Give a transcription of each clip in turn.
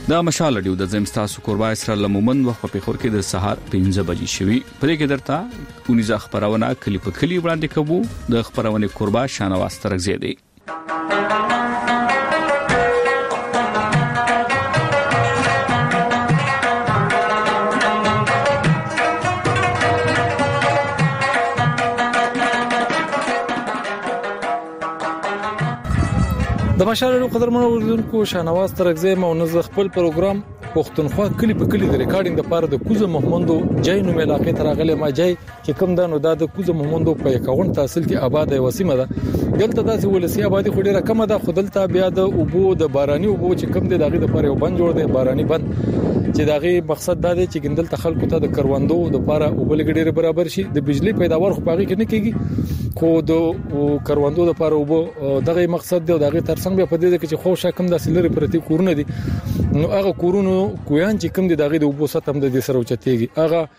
دا مشال رادیو د زمستاسو کوربا اسرائیل مومند وخت په خور کې د سهار 5 بجې شوي په دې کې درته اونیزه خبرونه کلی په کلی وړاندې کوو د خبرونه کوربا شانواز ترغزي دی د مشالو قدرمنو اوریدونکو شانواز ترغزي مونږ خپل پروګرام پښتونخوا کلی په کلی د ریکارډینګ لپاره د کوزه محمدو جای نوم علاقې ترغلې ما جای چې کوم دانو د کوزه محمدو په 51 تحصیل کې آباد وسیمه ده دلته داسې ولسی آبادی خو ډیره کم ده خودلته بیا د اوبو د باراني اوبو چې کم دي دغه لپاره یو بند جوړ دی باراني بند چې دغه مقصد دا دی چې ګندل تخلق ته د کروندو د لپاره اوبو لګډيره برابر شي د بجلی پیداوار خو پاږي کې نه کیږي خو د کروندو د لپاره اوبو دغه مقصد دی دغه ترڅنګ به په دې کې چې خو شکم د سلری پرتی کورونه دي نو هغه کورونو کویان چې کم دي دغه د اوبو ساتم د دې سره اوچتيږي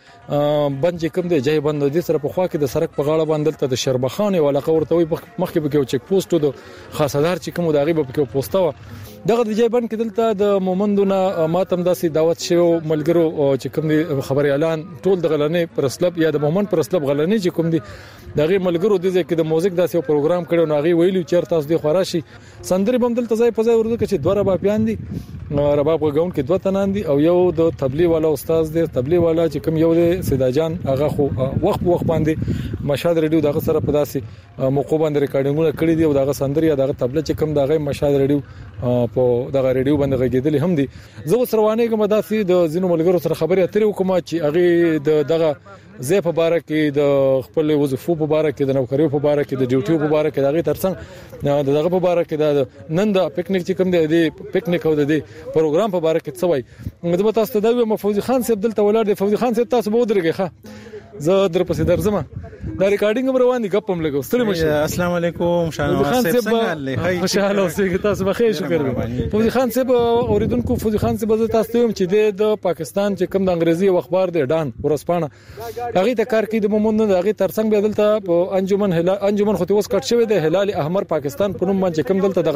هغه بند چې کم دي جای بند د دې سره په خوا کې د سرک په غاړه باندې ته د شربخانه ولا قورتوي مخکې به کې چک پوسټ د خاصدار چې کوم دغه به کې پوسټاوه دغه د جای بند کې دلته د مومندونه ماتم داسې دعوت شو ملګرو چې کوم دي خبري اعلان ټول د غلنې پرسلب یا د مومن پرسلب غلنې چې کوم دي دغه ملګرو د ځکه د موزیک داسې پروګرام کړو نو هغه ویلو چې تاسو د خوراشي سندري بم دلته ځای په ځای ورته چې دوه رباب پیان دي رباب غون کې دوه تنان دي او یو د تبلیغ والا استاد دی تبلیغ والا چې کوم یو دی سیدا جان هغه خو وخت په وخت باندې مشاد ریډیو دغه سره په داسې موقع باندې ریکارډینګونه کړی دي او دغه سندري دغه تبلیغ چې کوم دغه مشاد ریډیو په دغه ریډیو باندې غږیدل هم دي زه سروانه کوم داسې د زینو ملګرو سره خبرې اترې وکم چې هغه دغه زه په باره کې د خپل وظیفو په باره کې د نوکریو په باره کې د ډیوټیو په باره کې دغه ترڅنګ دغه په باره کې د نن د پکنیک چې کوم دی پکنیک او د پروګرام په باره کې څه وای مده تاسو ته دا فوزي خان صاحب دلته ولر دی فوزي خان صاحب تاسو به ودرګه ښه زه در پسې درځم دا ریکارډینګ روان دي غپم لګو ستړي مشه السلام علیکم شانواز صاحب څنګه خوشاله اوسئ تاسو بخیر شکر فوزي خان صاحب اوریدونکو فوزي خان صاحب تاسو ته چې د پاکستان چې کوم د انګریزي اخبار دی ډان ورسپانه هغه د کار کې د مومند هغه ترڅنګ به دلته انجمن خو اوس کټ شوی دی هلال احمر پاکستان په نوم باندې کوم دلته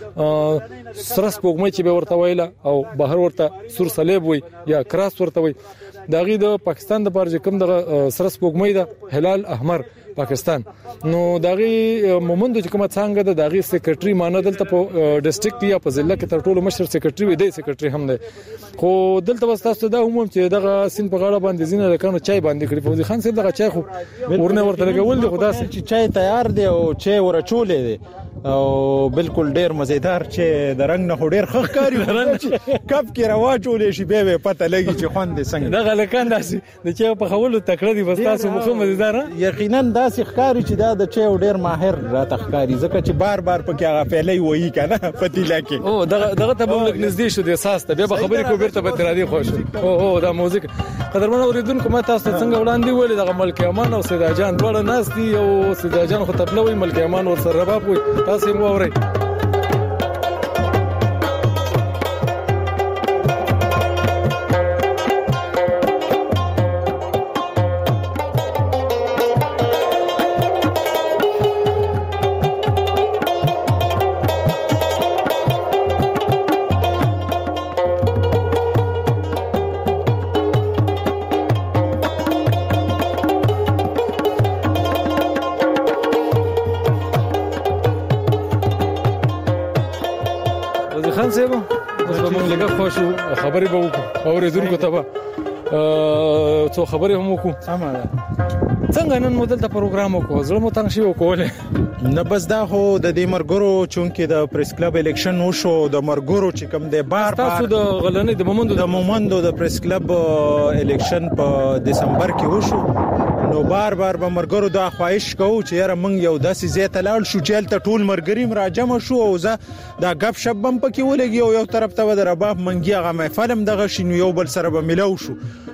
دغه سرس پوغمې چې به ورته ویله او بهر ورته سور صلیب وي یا کراس ورته وي دغه د پاکستان د پاره کوم دغه سرس پوغمې ده هلال احمر پاکستان نو دغه مومند چې کومه څنګه د دغه سیکریټري مانه دلته په ډیسټریکټ یا په ضلع کې تر ټولو مشر سیکریټري وي دی سیکریټري هم دی خو دلته وستاسو دا هم چې دغه سین په غاړه باندې زینه لکانو چای باندې کړی فوزي خان صاحب دغه چای خو ورنه ورته لګول دي خدا سي چې چای تیار دی او چای ورچولې دی او بالکل ډیر مزیدار چې د رنگ نه ډیر خخکاری کپ کې رواجولې شي به پته لګي چې خوند څنګه دغه لکان داسي د چای په خولو تکړه دي وستاسو مخه مزیدار یقینا داسې ښکاری چې دا د چای ډیر ماهر را تخکاری ځکه چې بار بار پکې هغه پیلې وایي کنه پتیلا کې او دغه ته به موږ نږدې شو د اساس ته به خبرې کو بیرته به ترادي خوښ او دا موزیک قدرمن اوریدونکو ما تاسو څنګه وړاندې ویل دغه ملک امان او سیدا جان ډول ناس دي او سیدا جان خو تبلوي ملک امان ور سره رباب وي تاسو مو اورئ خان صاحب اوس به موږ لږه خوشو خبرې به وکړو اوریدونکو ته به څو خبرې هم وکړو څنګه نن مو دلته پروګرام وکړو زړه مو تنګ شي وکولې نه بس دا خو د دې مرګرو چونکې د پریس کلب الیکشن وشو د مرګرو چې کوم دی بار تاسو د غلنې د مومندو د پریس کلب الیکشن په دسمبر کې وشو نو بار به مرګرو دا خواهش کوو چې یاره موږ یو داسې ځای ته لاړ شو چې هلته ټول مرګري راجمع شو او زه دا ګپ شپ هم پکې ولګي او یو طرف ته د رباب منګي هغه محفل هم دغه شي نو یو بل سره به ملو شو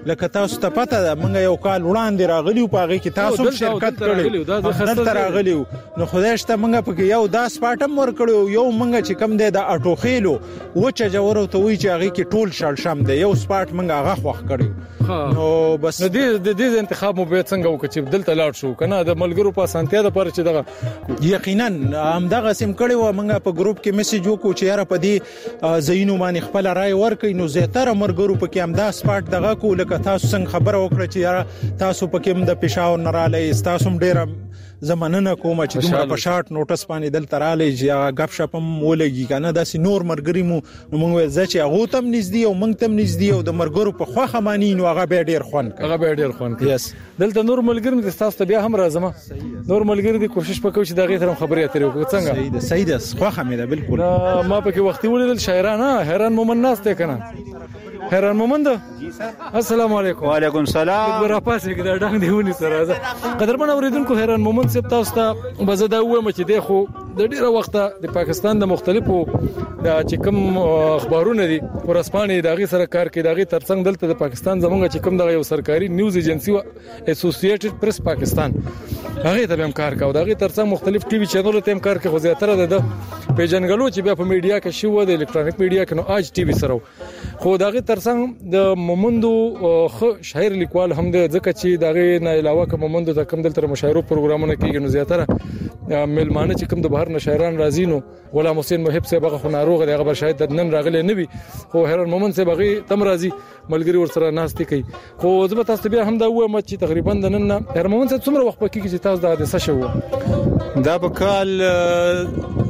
لکه تاسو ته پته ده موږ یو کال وړاندې راغلیو په هغې کې تاسو شرکت کړی دلته راغلیو نو خدای شته موږ پکې یو دا سپاټ هم ورکړو یو موږ چې کوم دی د اټوخیلو وچه جوړو ته وایي چې هغې کې ټول شړشم دی یو سپاټ موږ هغه خوښ کړی نو بس د دې انتخاب مو باید څنګه وکړو چې دلته لاړ شو کنه د ملګرو په اسانتیا د پاره چې دغه یقینا همدغه سیم کړی و موږ په ګروپ کې میسج وکړو چې یاره په دې زینو باندې خپل رائے ورکړي نو زیاتره مرګرو پکې هم دا سپاټ دغه کو لکه تاسو څنګه خبره وکړه چې یاره تاسو پکې هم د پېښور نه رالی تاسو هم ډېره زمانه کوم چې دومره په شارټ نوټس باندې دلته رالی چې غپ شپ هم ولګي کنه داسې نور مرګري مو موږ وایي چې هغه تم نږدې او موږ تم نږدې او د مرګرو په خوخه مانی نو هغه به ډېر خوان یس دلته نور ملګری د تاسو ته بیا هم راځم نور ملګری د کوشش وکړو چې دغه تر خبرې اترې وکړو څنګه صحیح ده خوخه مې ده بالکل ما پکې وختي ولیدل شاعرانه حیران مومن ناس ته کنه حیران مومند جی سر السلام علیکم وعلیکم السلام برا پاسې کې دا ډنګ دیونی سره قدرمن اوریدونکو حیران مومند صاحب تاسو ته بزدا وایم چې دی خو د ډیره وخته د پاکستان د مختلفو د چې کوم اخبارونه دي ورسپانې دغه سره کار کوي دغه ترڅنګ دلته د پاکستان زمونږ چې کوم دغه یو سرکاري نیوز ایجنسی اسوسییټډ پریس پاکستان هغه ته هم کار کوي دغه ترڅنګ مختلف ټي وي چینل ته هم کار کوي خو زیاتره د پیژنګلو چې بیا په میډیا کې شو د الکترونیک میډیا کې نو اج ټي وي سره خو دغه ترڅنګ د مومندو خو شاعر لیکوال هم د ځکه چې دغه نه علاوه کوم مومندو ته کوم دلته مشاعرو پروګرامونه کیږي نو زیاتره ملمانه چې کوم د بهر نشایران راځي نو غلام حسین محب صاحب هغه ناروغ دی هغه شاید نن راغلی نه وي خو حیران مومند صاحب هغه تم راځي ملګری ورسره ناشتي کوي خو زه تاسو بیا هم دا وایم چې تقریبا د نن حیران مومند صاحب څومره وخت پکې چې تاسو د حادثه شو دا په کال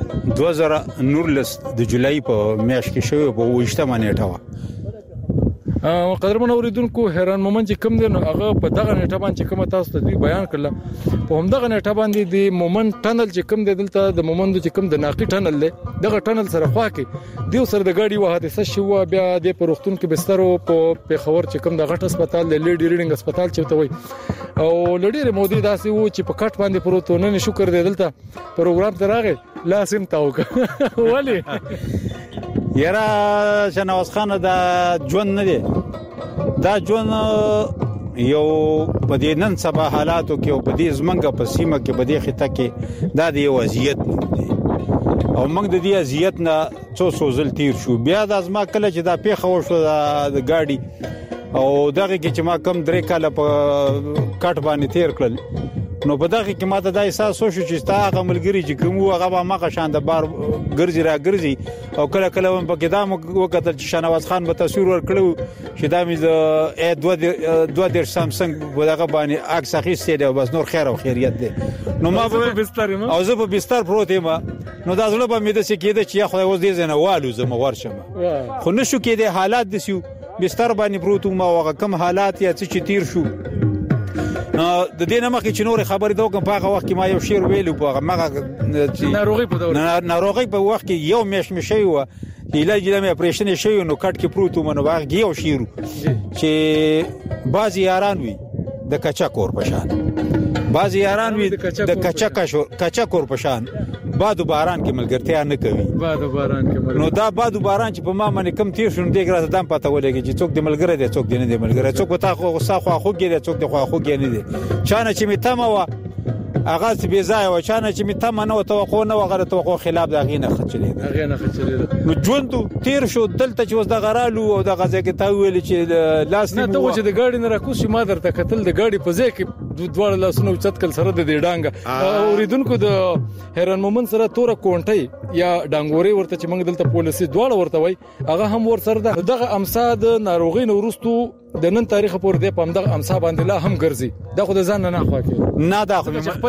2019 د جولای په میاشت کې شوی په 28 نیټه و قدرمن اوریدونکو حیران مومند چې کوم دی نو هغه په دغه نیټه باندې کوم تاسو ته بیان کړل په هم دغه نیټه باندې د مومند ټنل چې کوم دی دلته د مومند چې کوم د ناقي ټنل دی دغه ټنل سره خوا کې دیو سره د گاډي وحادثه شو بیا د پروختون کې بستر په پیښور چې کوم د غټ هسپتال د لیډي ریډینګ هسپتال چوته وي او لډیره مودي داسې و چې په کټ باندې پروتونه نه شکر دی دلته پروګرام ته راغی لازم تاوک ولی یاره شنواز خان دا ژوند نه دی دا ژوند یو په دې نن سبا حالاتو کې او په دې زمنګ په سیمه کې په دې خطه کې دا د وضعیت او موږ د دې اذیت نه څو ځل تیر شو بیا د ازما کله چې دا پیښه وشو د گاډي او دغه کې چې ما کم 3 کاله په کټ باندې تیر کړل نو په دغه کې ماته دا احساس وشو چې تا هغه ملګری چې کوم هغه به مخه شان د بار ګرځي را ګرځي او کله کله هم په کدام وکړل چې شنواز خان به تصویر ورکړو چې دا مې د 2 سامسنګ دغه باندې عکس اخیسته دی بس نور خیر او خیریت دی نو ما په بستر او زه په بستر پروت یم نو دا زړه به مې د څه کېده چې خدای اوس دې زنه والو زما ورشم خو نشو کېده حالات دسیو بستر باندې پروت ما وغه کم حالات یا څه چې تیر شو د دې نه مخکې چې نور خبرې دا کوم په هغه وخت کې ما یو شعر ویلو په هغه مغه ناروغي په وخت کې یو مشي و علاج د اپریشن شوی نو کټ کې پروت منو باغ یو شعر چې بعضی یاران وي د کچا کور پشان بعضی یاران وي د کچا کور پشان باد و باران کې ملګرتیا نه کوي باد و باران کې نو دا باد و باران چې په ما باندې کم تیر شون دی ګرځه دم پته ولګي چې څوک د ملګری دی څوک دی نه دی ملګری څوک تا خو غصه خو ګیری څوک دی خو ګیری دی چانه چې می تمه و اغاز بي ځای و چانه چې می تمه نه توقع نه وغره توقع خلاف د غینه خچلې نو ژوند تیر شو دلته چې وس د غرالو او د غزه کې تا ویل چې لاس نه ته چې د گاډي نه راکوس چې ما درته کتل د گاډي په ځای کې دوه لاسونو چتکل سره د ډانګ اوریدونکو د حیران مومند سره تور کونټي یا ډانګوري ورته چې موږ دلته پولیسي دواړه ورته وای هغه هم ور سره دغه امسا د ناروغي نورستو د نن تاریخ پور دی په دغه امسا باندې لا هم ګرځي دا خو د ځان نه خوا کې نه دا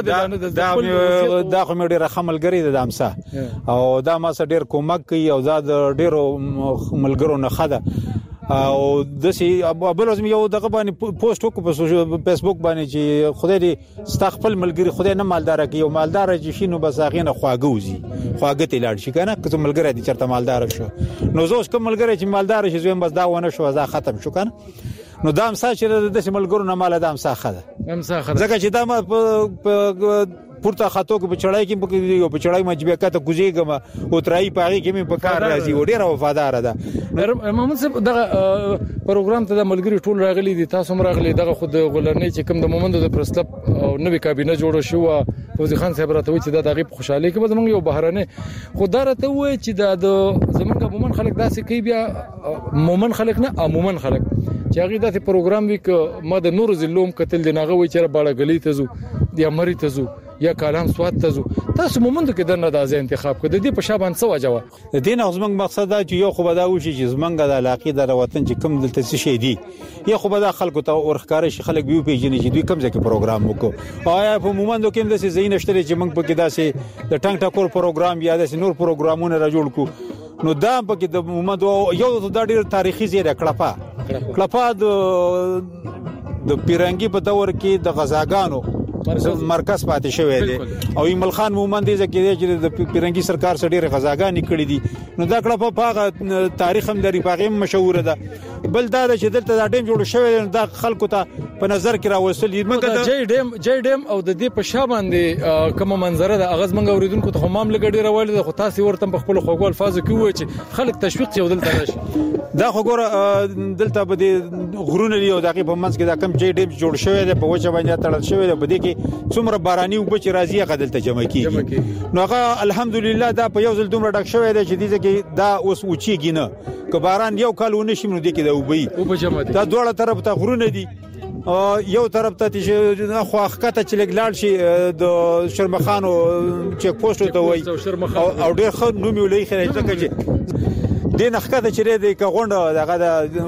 خو مې ډیره خملګری د امسا او دا ما سره ډیر کومک کوي او دا ډیرو ملګرو نه خده او د سي ابل لازم یو دغه باندې پوسټ وکړو په فیسبوک باندې چې خدای دې استغفل ملګری خدای نه مالدار کوي او مالدار چې شینو بس هغه نه خواګوزي خواګت لاړ شي کنه که ملګری دې چرته مالدار شو نو زوس کوم ملګری چې مالدار شي زویم بس دا ونه شو دا ختم شو کنه نو دا امسا چې د ملګرو نه مال دا امسا خده ځکه چې دا پورته خاطو کې په چړای کې په چړای مجبه کته کوزیګم او ترای پاغي کې مې په کار راځي او ډیره وفادار ده. محمد صاحب دغه پروګرام ته د ملګری ټول راغلي دي، تاسو هم راغلي. دغه خود غلرنۍ چې کوم د مومند د پرستپ او نوې کابینه جوړه شو، فوزي خان صاحب راته وی چې دا دغه خوشاله کې به زمونږ یو بهرانه خدای راته وی چې د زمونږ مومن خلک داسې کوي، بیا مومن خلک نه عموما خلک چې هغه داسې پروګرام وی ک ما د نور زلوم قتل دی ناغه وی چې باړه غلی ته زو یا مری ته زو یا کلام سواد ته زو. تاسو مومند کې دنه د انتخاب کړه، د دې په شابان څه وجوه د دین زمنګ مقصد دا چې یو خو به دا وشي چې زمنګ د علاقې د وطن چې کم دلته څه شي دي، یا خو به دا خلکو ته ورخکاره شي، خلک به پیژني چې دوی کوم ځای کې پروګرام وکړو. آیا په مومندو کې د زین شته چې موږ په کې داسې د ټنګ ټکور پروګرام یا د نور پروګرامونه را جوړ کو، نو دا په کې د مومندو یو د ډېر تاریخي ځای کړپا د پیرنګي په دور کې د غزاګانو مرکز پاتې شوی دی او ایمل خان مومند دې ځکه چې د پیرنګي سرکار سره ډېر غزاګانې کړې دي، نو دا کړه په تاریخ هم لري، په مشهور ده. بل دا چې دلته دا ډیم جوړ شوی دی، دا خلکو ته په نظر کې راوستل دي. موږ جې ډیم او د دې په شا باندې کوم منظره ده اغاز موږ اوریدونکو ته هم لګړي راوړل ده، خو تاسو ورته په خپل خوګو الفاظ کې وایي چې خلک تشویق چې دلته راشي. دا خو ګوره دلته به د غرونه لري او دغه په منځ کې دا کم جې ډیم جوړ شوی دی، په وجه باندې تړل شوی دی، په دې کې څومره باراني وب چې راځي هغه دلته جمع کیږي. نو هغه الحمدلله دا په یو ځل دومره ډک شوی دی چې دې کې دا اوس اوچیږي نه، که باران یو کال ونه شي نو دې کې دا وبي دا دوړه طرف ته غرونه دي، یو طرف ته چې خو حقیقت چې لګلاړ شي د شرمخانو چک پوسټ ته وای او ډېر خو نوم ولې خره چې دین حقیقت چې دې کغونډه دغه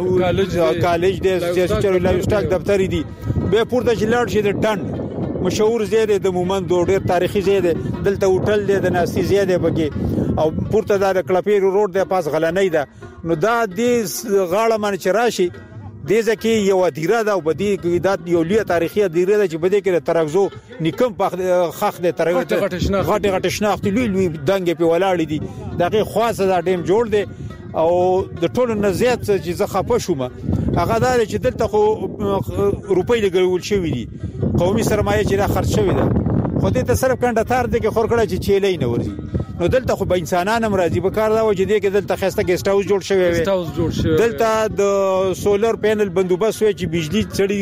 د کالج د سیاست لایو سټاک دفتر دي به پورته چې لاړ شي د ډند مشهور زیاده د مومند ډېر تاریخي زیاده دلته هوټل دی د ناسي زیاده بګي او پورته د کلپیر روډ د پاس غلنۍ ده. نو دا د غاړه من چې راشي د ځکه یو دیره ده او بدی د یو لوی تاریخي دیره ده چې بده کې ترغزو نکم په خخ د ترغزو غټ شناخت لوی دنګ په ولاړ دي، دغه خاصه د ډیم جوړ دی او د ټولو نزيات چې زه خپه شوم هغه دا چې دلته خو روپۍ لګول شوې دي، قومي سرمایه چې را خرج شوې ده، خو دې ته صرف کندهار دې کې خور کړه چې چيلې نه ورځي. نو دلته خو به انسانان هم راځي په کار دا و چې دې کې دلته خسته ګیسټ هاوس جوړ شوی وي، دلته د سولر پینل بندوبست وي چې بجلی چړي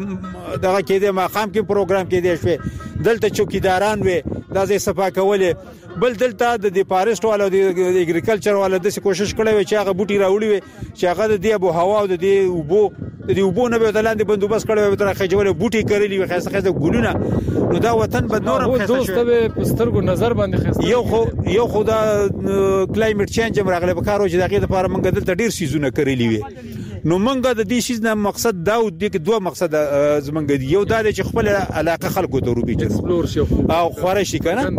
دغه کې د ماقام کې پروګرام کې دی شوی، دلته چوکیداران وي دا ځای صفا کول. بل دلته د فارست والو د اګریکلچر والو د کوشش کړي وي چې هغه بوټي راوړي وي چې هغه د ابو هوا او د اوبو نه به دلاندې بندوبست کړي وي تر خجوله بوټي کړلي وي خاصه ګلونه. نو دا وطن به نور خسته شي په سترګو نظر باندې خسته یو خو دا کلایمټ چینج هم راغلی په کارو چې دغه لپاره موږ دلته ډیر سيزونه کړی وي. نو موږ د دې شیز نه مقصد دا او د دوه مقصد زمونږ دی، یو دا چې خپل علاقه خلکو ته روبي ایکسپلور شي او خورشي کنه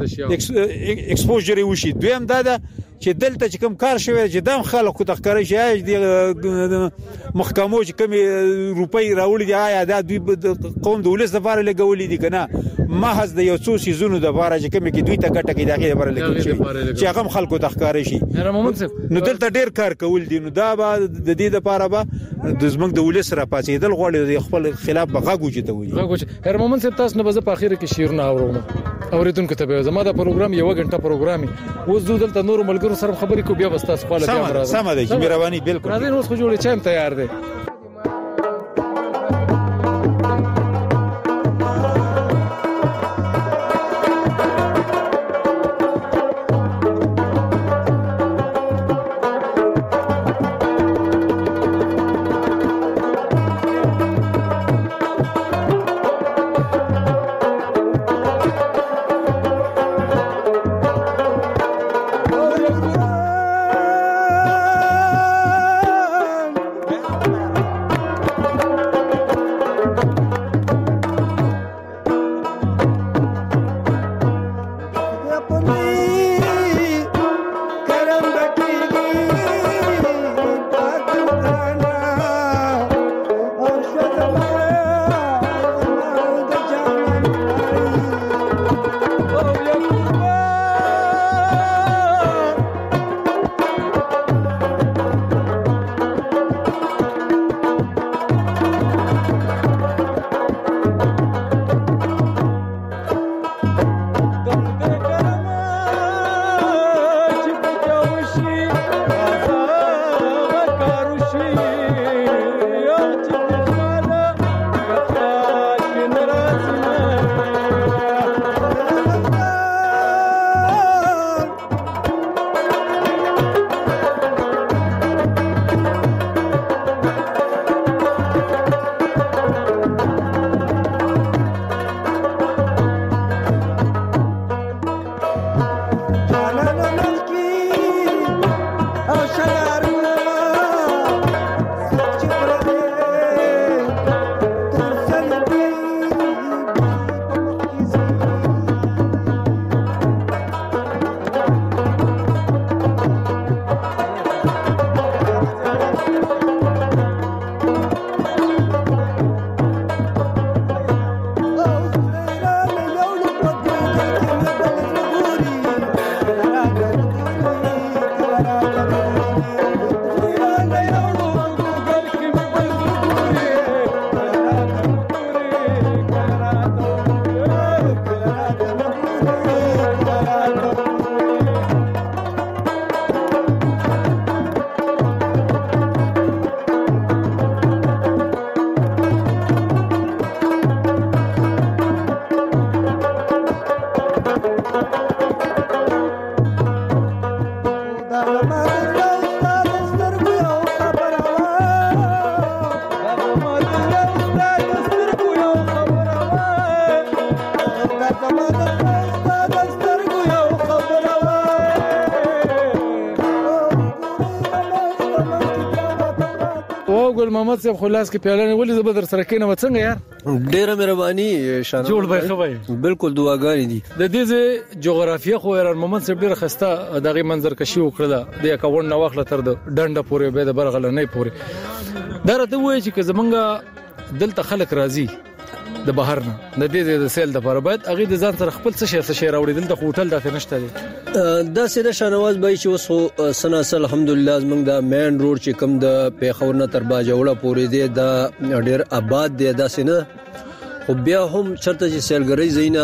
ایکسپوژر وشي، دویم دا چې دلته چې کوم کار شوی چې دام خلکو ته ښکاري شي د محکمو چې کوم روپۍ راوړي دي آیا دا دوی قوم د ولس لپاره لګولې دي کنه محض د یو څو سيزونو د لپاره چې کوم کې دوی ته ګټه کې دغه لپاره لګول شي چې هغه خلکو ته ښکاري شي. نو دلته ډیر کار کول دي، نو دا به د دې لپاره به د زمنګ د ولس را پاتېدل غوړي د خپل خلاف بغاګو چې ته وایي. هر مومن صاحب تاسو نه به په اخر کې شیرونه اورم اوریدونکو ته به زما دا پروګرام یو غنټه پروګرامي اوس دلته نور ملګرو سره خبرې کو بیا بس تاسو خپل بیا راځي. سم ده چې مهرباني بالکل راځي اوس خو جوړې چایم تیار دی. ګل محمد صاحب خلاص کې پیاله ولې زبر در سره کینم څنګه یار ډیره مهرباني شانه جوړ به خبري بالکل دعاګانې دي د دې جغرافیه خو یار محمد صاحب ډیره خسته دغه منظر کشي وکړه د اکاون نو واخله تر د ډنډه پورې به د برغله نه پورې دا راته وایي چې زمونږه دلته خلک راځي د بهر نه د دې د سیل د لپاره باید اغه د ځان سره خپل څه شي راوړي دلته هوټل دته نشته دي دا سیده شانواز بای چې وسو سناس الحمدلله زمونږ د مین روډ چې کوم د پیښور نه تر باجوړه پورې دی دا ډیر آباد دی دا سینه خو بیا هم چرته چې سیلګری زینا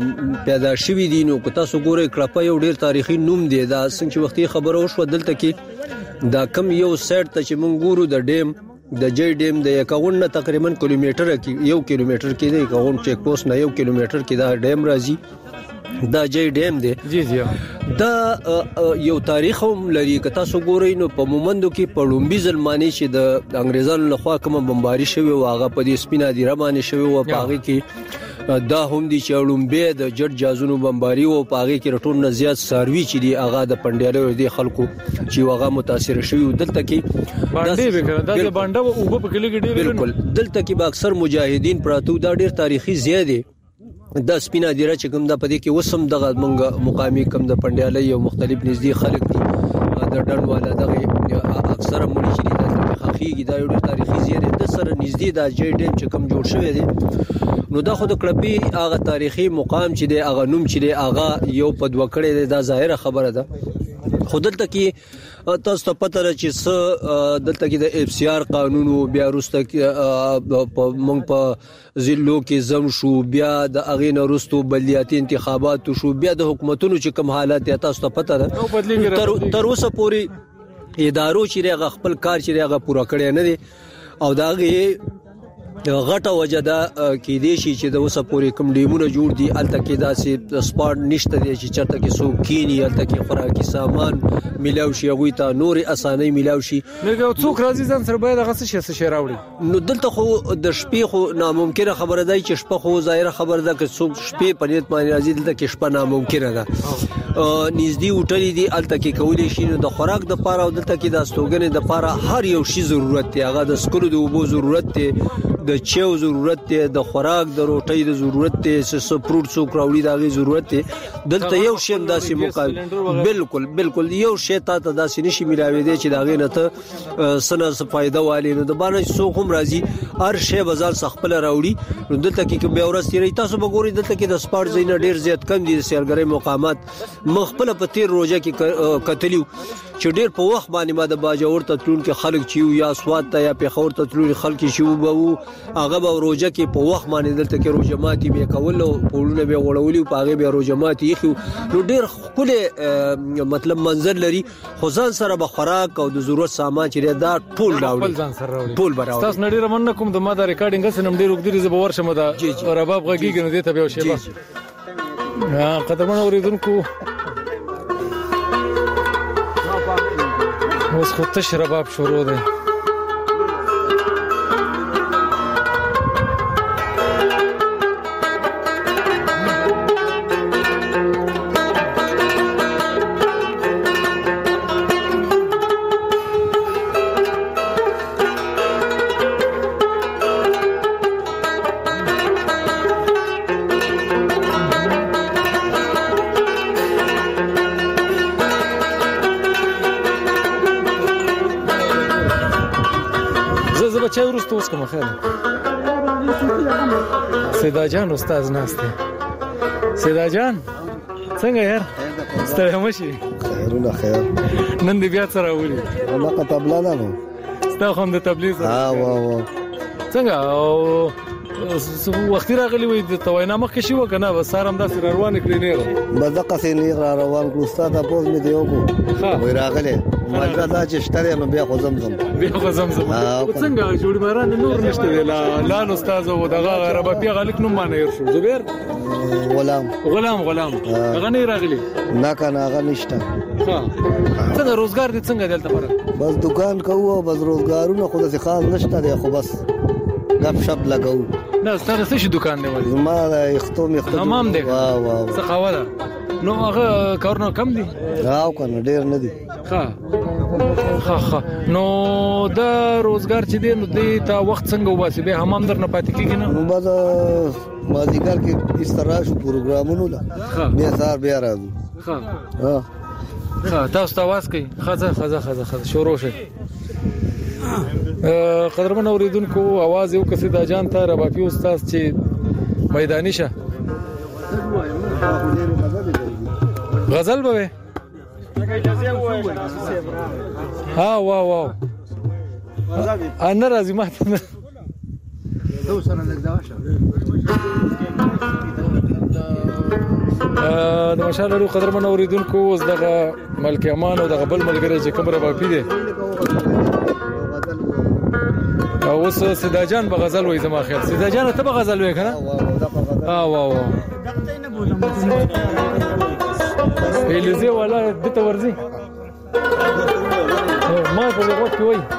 پیدا شوی دي نو کو تاسو ګورئ کړه یو ډیر تاریخي نوم دی دا څنګه وختي خبره وشو دلته کې دا کم یو سایت ته چې مونږ ګورو د ډیم د جې ډیم د 51 تقریبا کیلومتر کې 1 کیلومتر کې دی 51 چیک پوسټ نه 1 کیلومتر کې دا ډیم راځي دا جې ډیم دی جی جی دا یو تاریخ هم لري که تاسو ګورئ نو په مومندو کې په لومبي ځلماني چې د انګريزانو لخوا کوم بمباري شوی او هغه په دې سپینا دی رمانه شوی او پاغي کې دا هم دي چې لومبي د جټ جازونو بمباري او پاغي کې رټون نه زیات ساروي چې دی هغه د پندیالو دی خلکو چې هغه متاثر شوی دلته کې باندې وکړه دا باندې او په کلی کې ډیر بالکل دلته کې با اکثر مجاهدین پراتو دا ډیر تاریخي زیاده دا سپینا دیره چې کوم د پدې کې وسم دغه منګه مقامي کم د پندیالي او مختلف نږدې خلک دي د ډن والا دغه اکثر مونږ چې د خخيږي دا یو تاریخي زیاده د سره نږدې د جې ډیم چې کوم جوړ شوی دی نو دا خود کلبي هغه تاریخي مقام چې دی هغه نوم چې دی هغه یو په دوه کړي دا ظاهره خبره ده خودلته کې تاسو ته پته را چې دلته کې د اف سی آر قانون بیا وروسته مونږ په ضلعو کې زم شو بیا د اغې نه وروسته بلدیاتي انتخابات شو بیا د حکومتونو چې کوم حالات تاسو ته پته ده تر اوسه پورې ادارو چې هغه خپل کار چې هغه پوره کړی نه دي او دا هغه غټه وجدا کې دي چې د اوسه پورې کوم ډیمونه جوړ دي الته کې داسې سپاټ نشته دي چې چرته کې سو کینی الته کې خوراکي سامان ملاو شي غوي ته نور اسانه ملاو شي نو څوک راځي ځان سره باید هغه څه راوړي نو دلته خو د شپې خو ناممکنه خبره ده چې شپه خو ظاهره خبره ده چې څوک شپې په نیت باندې راځي دلته کې شپه ناممکنه ده نږدې هوټل دي الته کې کولې شي د خوراک د پاره او دلته کې د استوګنې د پاره هر یو شی ضرورت دی هغه د سکولو د اوبو ضرورت دی د چیو ضرورت دی د خوراک د روټۍ د ضرورت دی سس پروت څوک راوړي دغه ضرورت دی دلته یو شی داسې مقابل بالکل یو شی ته داسې نشي ملاوي دی چې دغه نه ته سنه فائدہ والی نو د باندې څوک هم راځي هر شی بازار خپل راوړي نو دلته کې به ورستي تاسو وګورئ دلته کې د سپارټ زین ډیر زیات کم دي سیلګری مقامات مخبل په تیر روزه کې کتلیو چې ډیر په وخت باندې ما د باجوړ ته تلون کې خلک چې یا سواد ته یا پیښور ته تلون خلک شو به هغه به روزه کې په وخت باندې دلته کې روزه ماتي به کول او پولونه به وړولي په هغه به روزه ماتي نو ډیر خپل مطلب منظر لري خو ځان سره به خوراک او د ضرورت سامان چې دا ټول راوړي ټول براوړي تاسو نړۍ رمن کوم د ما د ریکارډینګ سره ډیر وګړي زب ورشم دا رباب غږیږي نو دې ته به شیبه قدرمن اوریدونکو اوس خو تش رباب شروع دی چا ورسته اوس کوم خیر سیدا جان استاد ناشته سیدا جان څنګه یار ستړی مشي خیرونه خیر نن دې بیا سره ولي الله قطبلا نه نو ستا هم د تبلیغ وا څنګه او وختي راغلی وي د توینا مخ شي وکنه بس سارم دا سر روان کړی نه بزقه سینې روان کو استاد په مې دیو کو وای راغلی مالدا دا چې شتره نو بیا خو زمزم څنګه جوړ ماران نور نشته لا استاد او دغه ربا پی غلک نو مانه ير شو زبیر غلام هغه نه راغلی نه کنه هغه نشته څنګه روزګار دې څنګه دلته پر بس دکان کوو بس روزګارونه خو د خاص نشته دی خو بس غب شپ لګاو نه ستاسو څه دکان دی ولی ما یختوم تمام دی واو څه نو هغه کارونه کم دي راو کنه ډیر نه دي ها نو دا روزګار چې دی نو د تا وخت څنګه وباسي به حمام در نه پاتې کیږي نه نو بعد ما ذکر کې اس طرح شو پروګرامونو لا بیا زار بیا راځو ها تاسو تاسو کوي خزه شروع شي قدرمن اوریدونکو आवाज یو کسي دا جان ته رباپي استاد چې میداني شه غزل به ها واو انا راضي ما د مشالو قدرمن اوریدونکو اوس دغه ملک امان او دغه بل ملګری چې کوم رباپي دي اوس سیدا جان به غزل وای زما خیر سیدا جان ته به غزل وای کنه واو الیزه ولا دته ورزي ما په دغه وخت وای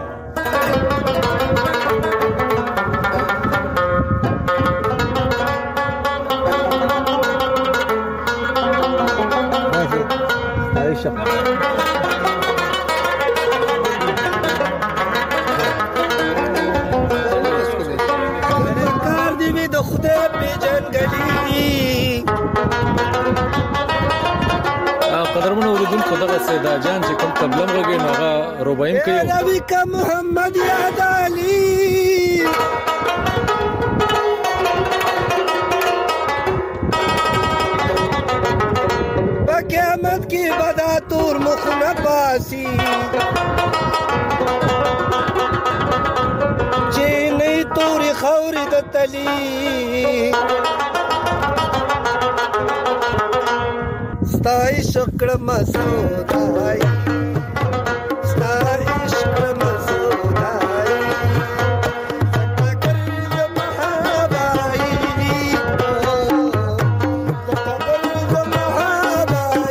قدرمن اوریدونکو دغه سیدا جان چې کوم تبلم غږی نو هغه روبایم کوي نبی کا محمد یاد علی قیامت کی بدا تور مخنا باسی چې نه تور خوري د تلی ستای شکر مسودای ستای شکر مسودای تکر محابای تکر محابای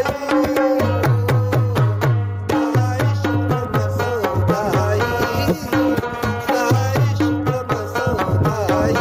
ستای شکر مسودای ستای شکر مسودای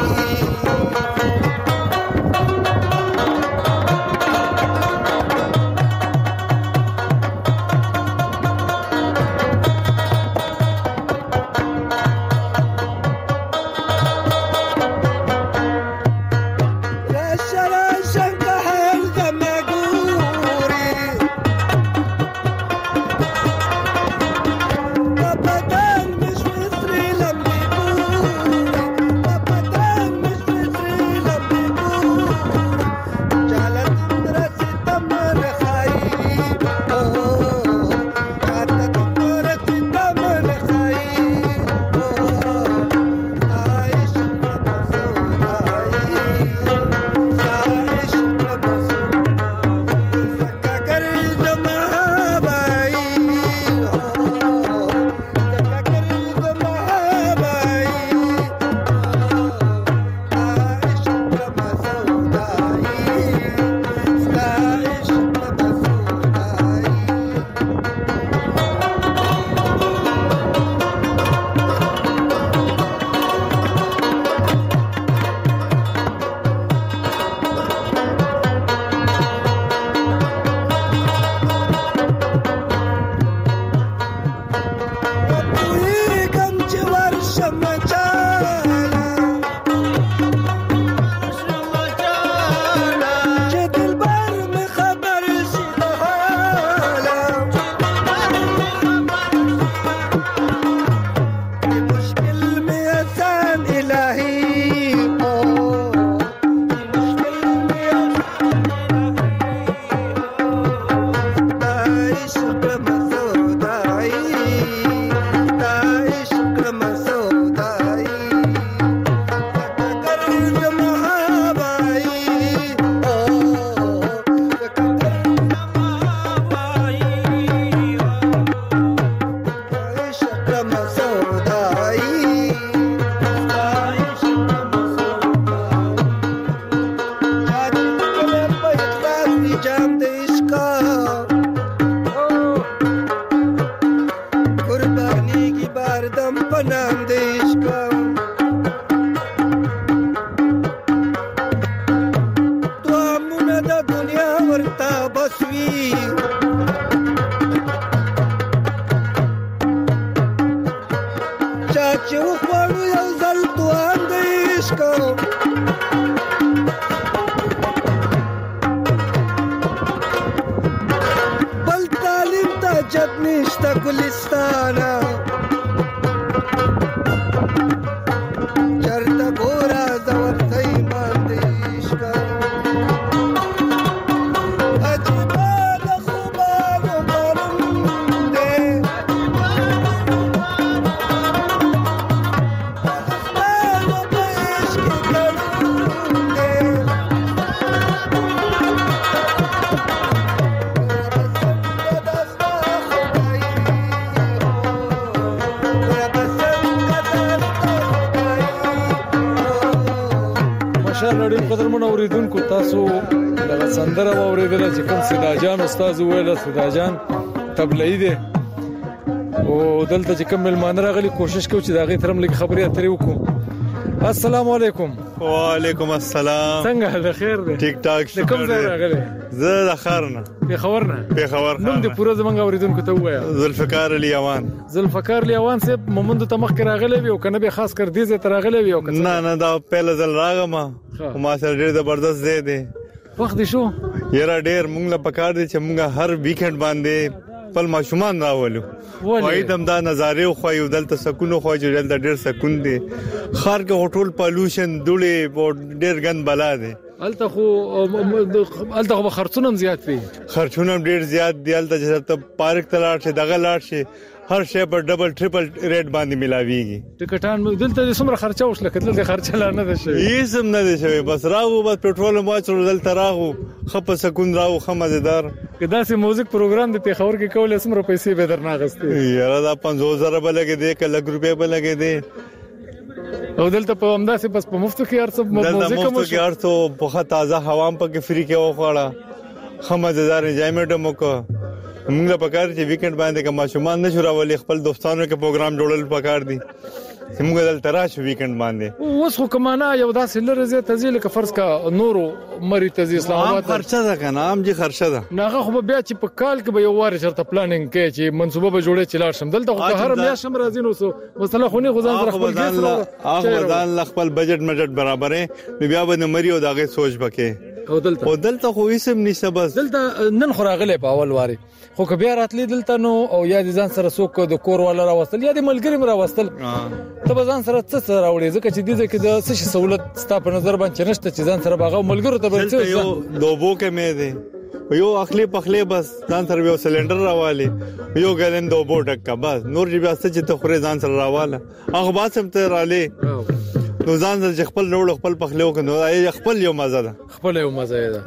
زمانہ چرته ګورا زور ته ایمان دې عشق ډېر قدرمن اوریدونکو تاسو دغه سندره واوریدله چې کوم سیدا جان استاد ویل سیدا جان تبلیغ دی او دلته چې کوم ملمان راغلي کوشش کوي چې دا غي ترم لګ خبري اترې وکړو. السلام علیکم. وعلیکم السلام. څنګه د خیر دی؟ ټیک ټاک. کوم ځای راغلی؟ زه د خارنه. پیښور نه. نوم دې پوره زمونږ اوریدونکو ته وایا. ذوالفقار الیوان. ذوالفقار الیوان صاحب مومند ته مخ کې راغلی وي او کنه به خاص کر دې ځای ته راغلی وي او کنه؟ نه دا پهل ځل راغم ما سره ډېر زبردست دی دی. وخت شو؟ یاره ډېر مونږ له پکار دي چې مونږ هر ویکند باندې خپل ماشومان راولو. وای دم دا نظاره خو یو دلته سکون خو چې دلته ډېر سکون دی. خار کې هوټل پالوشن دوړې ډېر ګند بلا دی. الته خو خرڅونه زیات دي. خرڅونه ډېر زیات دي. الته چې ته پارک ته لاړ شې دغه لاړ شې هر شی په ډبل ټریپل ریټ باندې ملاويږي. ټکټان دلته څومره خرچه وشله کله د خرچه لا نه ده شوی. هیڅ نه ده شوی. بس راغو بس پېټرول مو چول دلته راغو خپ سکون راغو خمزدار. کدا سي موزیک پروګرام د پیښور کې کول څومره پیسې به درنه غستې. یاره دا 50000 بلګې دي 1 لک روپے بلګې دي. او دلته په همداسې بس په مفتو کې ارڅ موزیک مو کې ارڅ په تازه هوا په کې فری کې وخاړه خمزدار انجوایمنت مو کو. موږ په کار چې ویکند باندې کوم ماشومان نشو راولي خپل دوستانو کې پروګرام جوړل پکار دي. موږ دلته راشو ویکند باندې. اوس خو کمانه یو داسې لره زه تزیل ک فرض کا نورو مری تزی اسلام آباد خرچه ده کنه عام جی خرچه ده. ناغه خو بیا چې په کال کې به یو واره چرته پلانینګ کې چې منصوبه به جوړې چلار شم دلته خو هر میاشم راځي نو سو مثلا خو نه غزان سره خپل خپل بجټ مجټ برابرې بیا به مری او داغه سوچ بکې. او دلته خو هیڅ نشته. بس دلته نن خو راغله په اول واره خو که بیا راتلی دلته نو او یا د ځان سره څوک د کور والا راوستل یا د ملګری راوستل ته به ځان سره څه راوړي ځکه چې دې ځکه د څه سہولت ستا په نظر باندې نشته چې ځان سره باغه ملګرو ته به څه دوبو کې مې ده یو اخلي پخلي بس ځان سره یو سلندر راوالي یو ګلن دوبو ډکا بس نور بیا څه چې ته خوري ځان سره راواله هغه باسم ته رالي نو ځان ځل خپل نوړ خپل پخلو کنو خپل یو مزه ده. خپل یو مزه ده.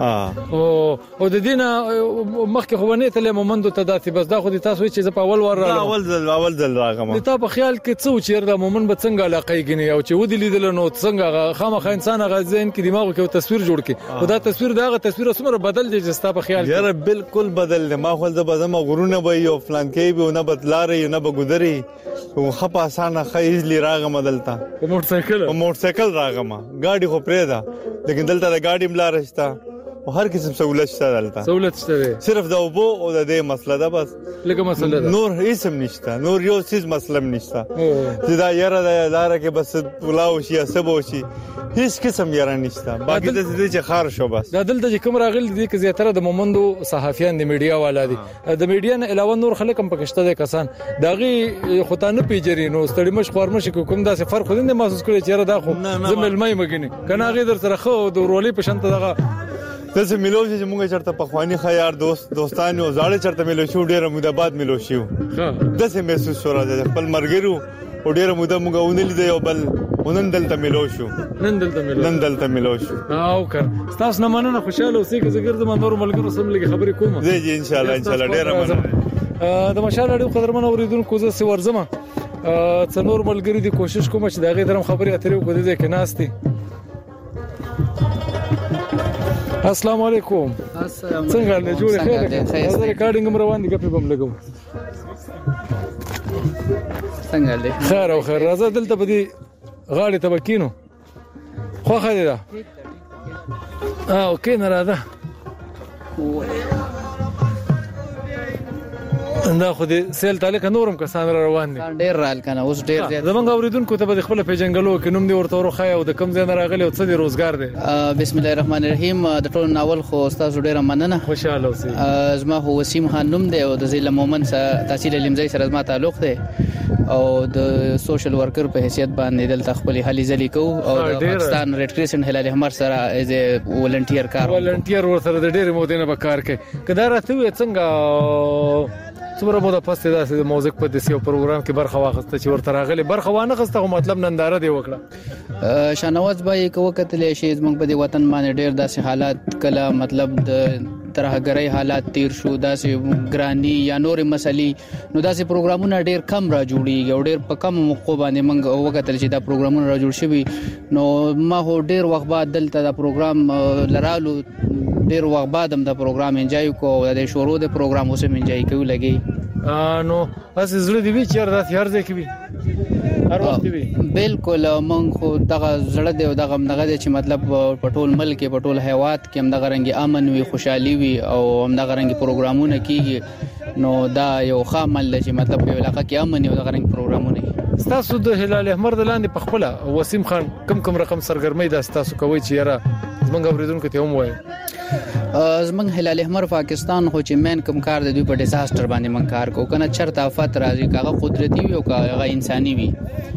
او د دینه مخکې خو نه ته مومند ته داسې بس دا خو د تاسو چې په اول ور راغله اول ځل راغم. د تا په خیال کې څه و چې د مومند به څنګه علاقه یې او چې ودی لیدل نو څنګه خامخا انسان غزين کې دماغ کې تصویر جوړ کې او دا تصویر دغه تصویر سمره بدل دي چې ستا په خیال کې. یاره بالکل بدل نه. ما خپل د بزم غرونه به یو فلان کې به نه بدلاري نه به ګذري او خپ اسانه خیز لی راغم دلته په موټرسایکل راغم. ګاډي خو پرې ده لیکن دلته د ګاډي ملا رښتا او هر قسم سہولت شته دلته. سہولت شته صرف د اوبو او د دې مسله ده بس لکه مسله ده. نور هیڅ نشته. نور یو چیز مسله نشته چې دا یاره د لار کې بس پلاو شي سبو شي هیڅ قسم یاره نشته. باقي د دې چې خار شو بس. دا دلته چې کوم راغلي دي کې زیاتره د مومندو صحافیان د میډیا والا دي. د میډیا نه علاوه نور خلک هم پکشته دي کسان داغي خدانه پیجري نو ستړي مش خورمش کوم داسې فرق خو نه محسوس کړي چې دا خو زمل مې مګني کنه غي در سره خو د ورولي په شنت دغه دغه ملو چې موږ چرته په خواني خيار دوستانو زاړه چرته ملو شو ډیره موده بعد ملو شو. دغه محسوس شو راځي خپل مرګرو او ډیره موده موږ ونل دی یو بل ونن دلته ملو شو. نن دلته ملو شو. او کړ تاسو نه مننه خوشاله اوسئ چې زګر د نور ملګرو سم لګي خبرې کوم. زه ان شاء الله ډیره مننه. د مشال اړو قدرمن اوریدونکو زه سی ورزمه څنور ملګری دي کوشش کوم چې دغه درم خبرې اترې وکړي ځکه ناشتي. السلام علیکم. څنګه له جوړ خیر دا ریکارډینګ روان دي ګپې بم لګو څنګه له خیر او خیر راځه دلته بدی غاړې ته بکینو خو خاله ده اوکې نه راځه دا خو دې سیل تعلق نورم کسان را روان دي ډېر رال کنه اوس ډېر زیات زمونږ اوریدونکو ته به خپل پیژنګلو کې نوم دی ورته ورخای او د کم ځای نه راغلی او څه دی روزګار دی بسم الله الرحمن الرحیم د ټول ناول خو استاد ډېر مننه خوشاله اوسئ زما هو وسیم خان نوم دی او د ضلع مومن سره تحصیل علمزی سره زما تعلق دی او د سوشل ورکر په حیثیت باندې دلته خپل هلي ځلې کوو او د پاکستان ریډ کریسنټ هلال احمر سره ایز ا ولنټیر کار ورسره د ډېر مودې نه به کار کوي کدا راته څنګه څومره موده پسته داسې موزیک په دې یو پروګرام کې برخه واخسته چې ورته راغلي برخه وانه غسته مطلب ننداره دی وکړه شانواز بای کو وکتلې شي زموږ په دې وطن باندې ډېر داسې حالات کله مطلب د ترهګرۍ حالات تیر شو داسې ګرانی یا نور مسلې نو داسې پروګرامونه ډېر کم را جوړیږي او ډېر په کم موقع باندې موږ وکتل چې دا پروګرامونه را جوړ شوي نو ما هو ډېر وخت بعد دلته دا پروګرام لرالو ډیر وخت بعد هم دا پروګرام انجوای کو او د شروع د پروګرام اوسه انجوای کوي لګي نو اس زړه دی چې هر ځای کې وي هر وخت وي بالکل مونږ خو دغه زړه دی او دغه چې مطلب په ټول ملک په ټول هیواد کې هم دغه رنګ امن وي خوشحالي وي او هم دغه رنګ پروګرامونه کیږي نو دا یو خامل چې مطلب په علاقه کې امن او دغه رنګ پروګرامونه تاسو د هلال احمر د لاندې په خپل وسیم خان کم رقم سرګرمۍ د تاسو کوي چې یاره زمونږ اوریدونکو ته هم وایي زمونږ هلال احمر پاکستان خو چې مین کم کار د دوی په ډیزاستر باندې من کار کو کنه چرته آفت راځي کاغه قدرتي وي او کاغه انساني وي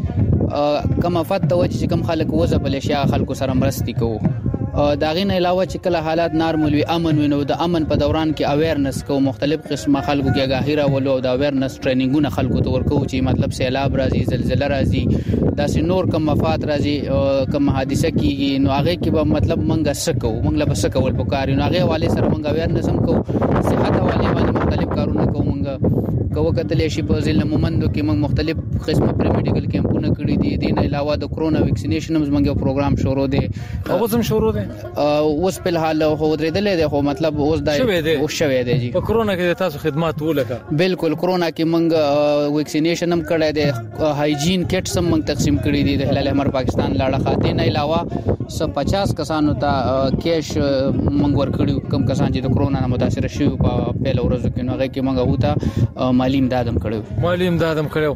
کم آفت ته چې کم خلک وځه بل شي خلکو سره مرستي کوو دا غینه علاوه چې کله حالات نارمل وي امن وي نو د امن په دوران کې اویرنس کو مختلف قسمه خلکو کې غاهیره ولو د اویرنس ټریننګونه خلکو ته ورکو چې مطلب سیلاب راځي زلزلہ راځي داسې نور کم مفاد راځي کم حادثه کیږي نو هغه کې به مطلب منګه سکو منګه به سکول پکاري نو هغه والے سره منګه اویرنس هم کو صحت والے باندې مختلف کارونه کوو منګه کو کتلې شي په ضلع مومندو کې موږ مختلف قسمه پری میډیکل کیمپونه کړی دي دین علاوه د کرونا ویکسینیشن هم موږ پروګرام شروع دي اوس هم شروع دي اوس په حال هو درېدلې ده خو مطلب اوس دا او شوه دی جی په کرونا کې تاسو خدمات ولکه بالکل کرونا کې موږ ویکسینیشن هم کړی دی هایجین کټس هم موږ تقسیم کړی دي د هلال احمر پاکستان لاړه خاطر نه علاوه 150 کسانو ته کیش موږ ورکړو کم کسان چې د کرونا نه متاثر شوي په پیل ورځو کې نو هغه کې موږ هوته مالی امداد هم کړو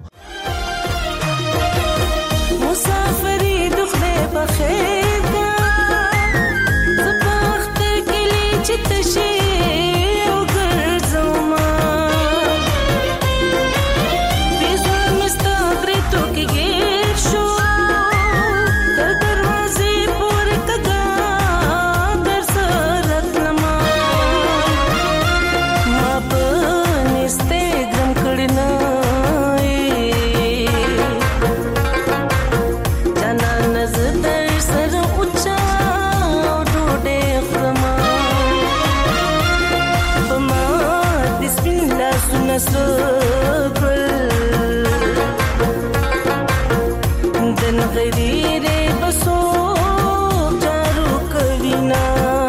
مسافری دخله بخیر کا زبخت کلی چتشی او ګرځوما بيزو مستغری تو کې ګیر شو تر دروازې پورې کګا در سره تلما ما په نسته دن غیر بسو چارو کوینا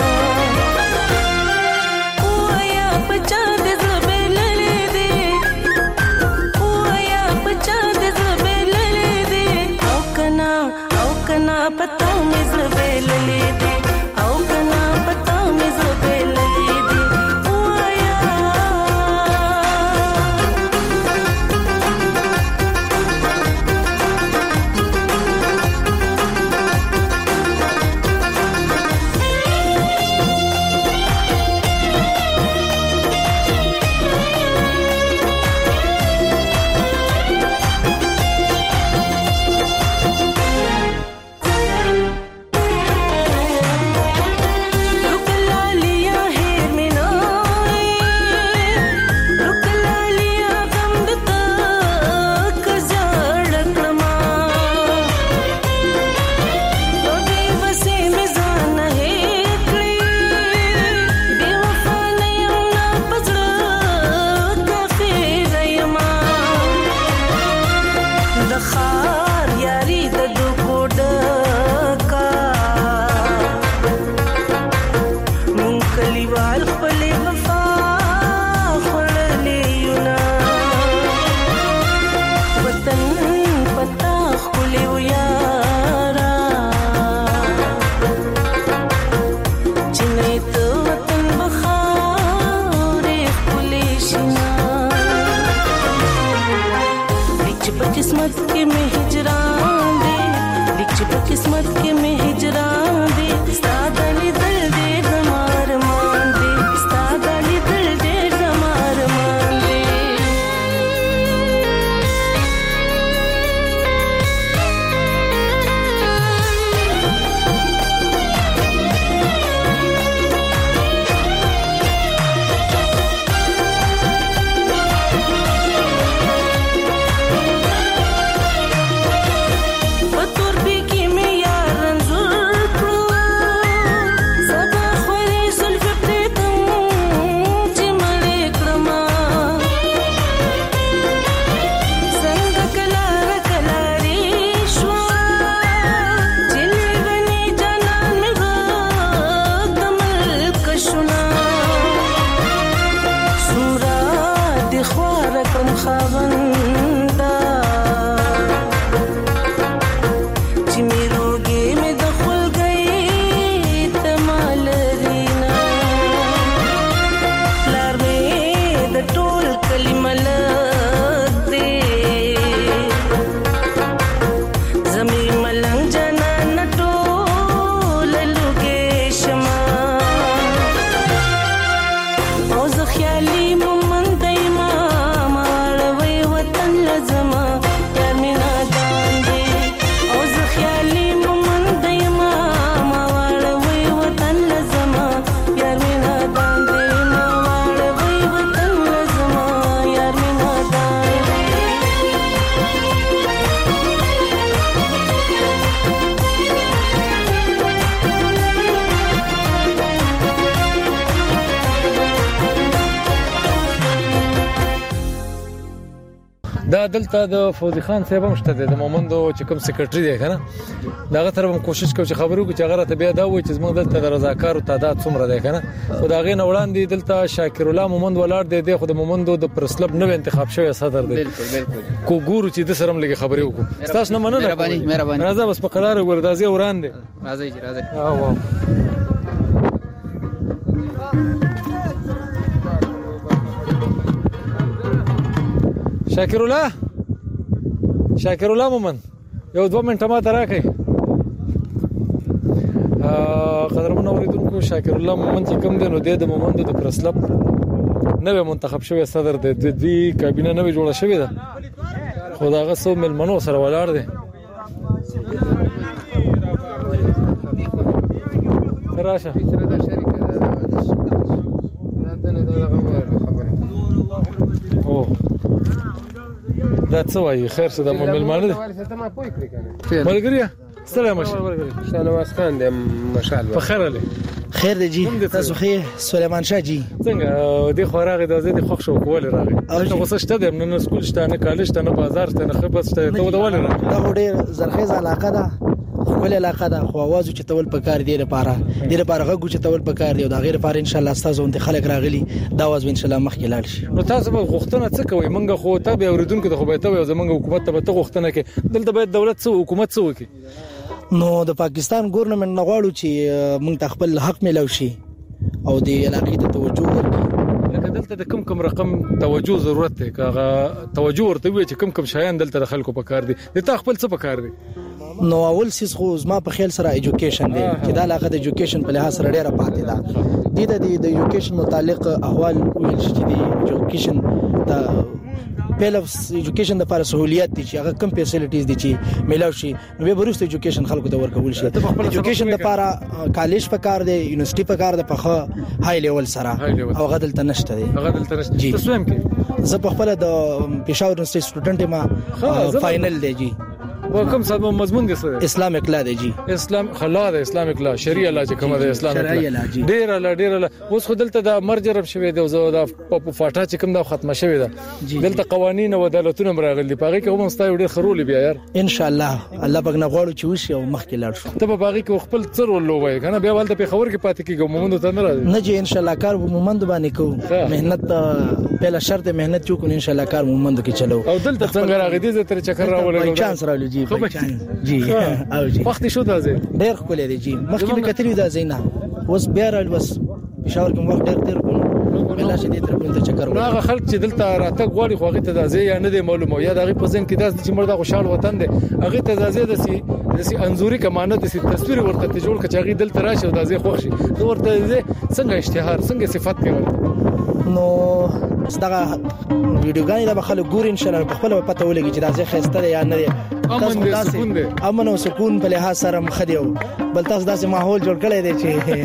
اویا بچا د زبللې دي اویا بچا د زبللې دي او کنا پتا مې زبللې دي او کنا پتا مې زبللې دي اویا دا دلته د فوزي خان صاحب هم شته د مومندو چې کوم سیکریټري دی کنه داغه تر هم کوشش کوي چې خبرو کې چې هغه ته بیا دا وایي چې موږ دلته د رضاکارو تعداد څومره دی کنه خدای غي نه وړاندې دلته شاکر الله مومند ولاړ دی خو د مومندو د پرسلب نو انتخاب شوی صدر دی بالکل کو ګورو چې د سرم لګي خبرې وکړو تاسو نه مننه مهرباني راځه بس په قرار ورځي وړاندې راځي شاکر الله مومن یو 2 منټه ما ته راکړئ قدرمن اوریدونکو شاکر الله مومن چې کوم دی نو د مومندو د پرسلب نوې منتخب شوی صدر د دې کابینه نوې جوړه شوې ده خو دا غسو ملمنو سره ولاړ دی راشه او دا څه وایي خیر څه د ملمانه ده ملګری سلام علیکم شانواز خان دې ماشاءالله په خیر علي خیر دی جی تاسو خیر سليمان شاه جی څنګه د خوراغه د زیات خوښ شو کول راغی نو غوسه شته د نن سکول شته نه کالج ته نه بازار ته نه خبرت شته ته ودول راغی دا ډېر زرخیز علاقه ده خپل علاقه ده خو आवाज چې تول پکار دی لپاره غو چې تول پکار دی او دا غیر لپاره ان شاء الله تاسو انت خلک راغلي دا आवाज ان شاء الله مخکې لاړ شي نو تاسو به غوښتنه څه کوي منګه خو ته به اوریدونکو د خو به ته زمونږ حکومت ته به غوښتنه کوي دلته به دولت څو حکومت څو کوي نو د پاکستان ګورنمنت نغواړو چې موږ خپل حق ملو شي او د علاقې ته توجه ورکړي لکه دلته د کم رقم توجه ضرورت دی کاغه توجه ورته وي چې کم شایان دلته د خلکو په کار دي د تا خپل څه په کار دي نو اول سیس خو زما په خیال سره ایجوکیشن دی چې دا علاقه د ایجوکیشن په لحاظ سره ډیره پاتې ده د ایجوکیشن متعلق احوال ویل شي چې د ایجوکیشن د پیلوس ایجوکیشن د لپاره سہولیات دي چې هغه کم فیسیلیټیز دي چې ملاو شي نو به ورسته ایجوکیشن خلکو ته ورکول شي ایجوکیشن د لپاره کالج په کار دی یونیورسيټي په کار د په های لیول سره او غدل ته نشته دی تاسو هم کې زه په خپل د پېښور یونیورسيټي سټوډنټ ما فائنل دی جی وکم صاحب مضمون دي سره اسلامک لا دی جی اسلام خلا د اسلامک لا شریعه لا چې کومه د اسلامک ډیر اوس خو دلته د مرجرب شوی دی او د فاټا چې کوم د ختمه شوی ده دلته قوانين او عدالتونه راغلي پاږي کوم مستای ډیر خرول بیا یار ان شاء الله الله بغنه غواړو چې وشي او مخکې لاړ شو ته په باغی کې خپل څر ولوي کنه بیا ولته په خبر کې پاتې کیږي مومند ته نه راځي نه جی ان شاء الله کار مومند باندې کو مهنت پهلا شرط مهنت چوک ان شاء الله کار مومند کې چلو او دلته څنګه راغی دي تر چکر راولې چانس راولې جی جی او جی وخت شو دا زه ډیر خولې دی جی مخکې کتلی دا زینا اوس بیا راول بس پېښور کوم وخت ډیر تیر کوم بلا شدید تر کوم ته چکر وړه هغه خلک چې دلته راته غواړي خو هغه ته دا زه یا نه دی معلومه یا دغه په ځین کې داس چې مردا خوشحال وطن دی هغه ته دا زه د سي انزوري کمانه د سي تصویر ورته ته جوړ کچاغي دلته راشي او دا زه خوښ شي نو ورته څنګه اشتهار څنګه صفات کوي نو دغه ویډیوګانې د خلک ګور ان شاء الله په خپل پته ولګي چې دا زه خسته یا نه دی امن او سکون په لحاظ سره مخ دیو بل تاسو داسې ماحول جوړ کړی دی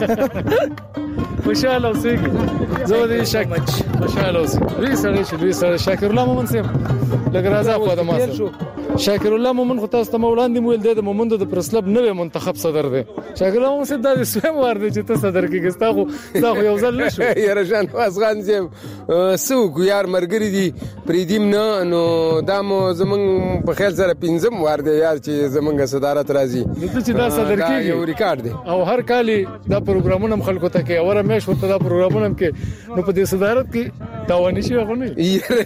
چې خوشاله اوسئ زه دې شک خوشاله اوسئ لوی سره شاکر الله مومن سیم لګرازه په دمه شاکر الله مومن خو تاسو ته وړاندې مویل د مومندو د پرسلب نوې منتخب صدر دی شاکر الله مومن سید د سویم ور دی چې ته صدر کې ګستا خو یو ځل نشو یاره جان افغان زم سو ګیار مرګری دی پریدیم نه نو دمو زمون په خیال سره پنځم ور دی یار چې زمونږه صدارت راځي چې دا صدر کې یو ریکارډ دی او هر کال دا پروګرامونه خلکو ته کې اوره مې شو ته دا پروګرامونه کې نو په دې صدارت کې تاوانی شي غو نه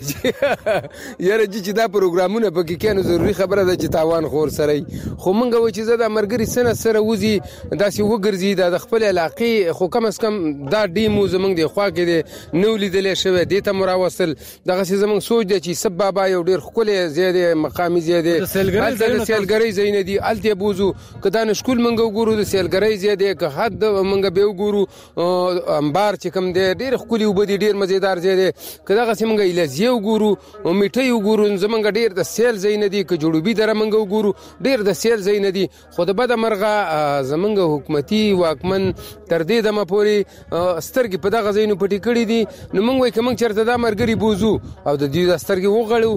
یاره چې دا پروګرامونه پکې کینو ضروری خبره ده چې تاوان خور سره خو مونږ و چې زدا مرګري سنه سره وزي داسې وګرځي د خپل علاقې خو کم اس کم دا ډیمو زمونږ د خوا کې د نو لیدلې شوی د ته مراوصل دغه زمونږ سوچ دی چې سبب بابا یو ډیر خپل زیاده مقامي زیاده سیلګری زین دي الته بوزو کدا نشکول مونږ وګورو د سیلګری زیاده که حد مونږ به وګورو انبار چې کم دی ډیر خولي وبدي ډیر مزیدار زیاده کدا غسه مونږ الهزیه وګورو او میټي وګورو زمونږ ډیر د سیل زین دي که جوړوبي در مونږ وګورو ډیر د سیل زین دي خو د بد مرغه زمونږ حکومتي واکمن تر دې دمه پوري سترګې په دغه زینو پټی کړی دي نو مونږ وای کوم چرته دا مرګري بوزو او د دې سترګې وغړو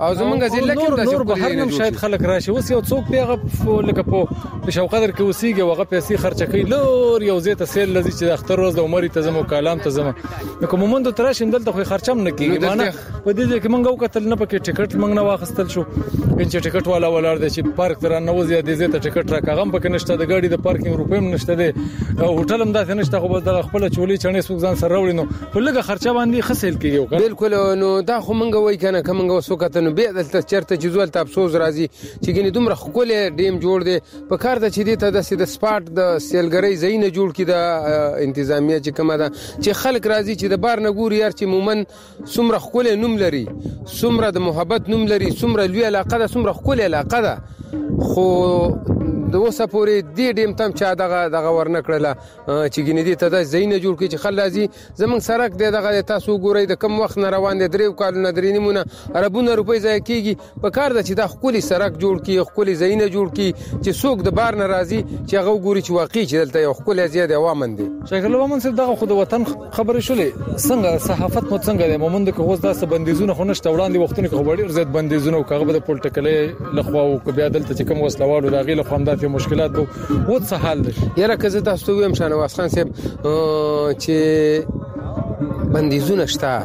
او زمونږ ځل کې نور به هر نم شاید خلک راشي اوس یو څوک پیغه لکه په شوقدر کې وسیږي وغه پیسې خرچ کوي لور یو زیته سیل لذي چې د اختر روز د عمر ته زمو کلام ته زمو نو کوم مومند تراشم دلته خو خرچم نه کیږي معنا په دې کې مونږ وکتل نه پکې ټیکټ مونږ نه واخستل شو چې ټیکټ والا ولر دی چې پارک تر نه وځي د زیته ټیکټ راکاغم پکې نشته د ګاډي د پارکینګ روپیم نشته دی هوټل هم داسې نشته خو بس د خپل چولې چڼې سوق ځان سره راوړي نو په لګه خرچه باندې خسل کیږي بالکل نو دا خو مونږ وای کنه کومه وسوکته نو به دلته چرته جزول ته افسوس راځي چې ګینه دومره خپل ډیم جوړ دی په کار د چې ته د سپاټ د سیلګری زینه جوړ کی د انتظامیه چې کومه ده چې خلک راځي چې د بار نه ګوري یار چې مومن سمره خپل نوم لري سمره د محبت نوم لري سمره لوی علاقه ده سمره خپل علاقه ده خو د وسه پورې دې ډیم تم چا دغه ورنه کړله چې ګینې دې ته د زینه جوړ کی چې خلازي زمون سرک دې دغه تاسو ګورئ د کم وخت نه روان دي درې کال نه درې نیمونه اربونه روپۍ ځای کیږي په کار د چې د خپل سرک جوړ کی خپل زینه جوړ کی چې څوک د بار نه راځي چې هغه ګوري چې واقعي چې دلته یو خپل زیات عوامن دي شکل ومن سره دغه خود وطن خبرې شولې څنګه صحافت مو څنګه د مومند کې اوس داسه بندیزونه خو نشته وړاندې وختونه کې خبرې زیات بندیزونه او کاغه د پولټیکلې لخوا او بیا دلته چې کوم وسلوالو د غیله خواندات مشکلات وو څه حل دي یاره که زه تاسو ویم شانواز خان صاحب چې بندیزونه شته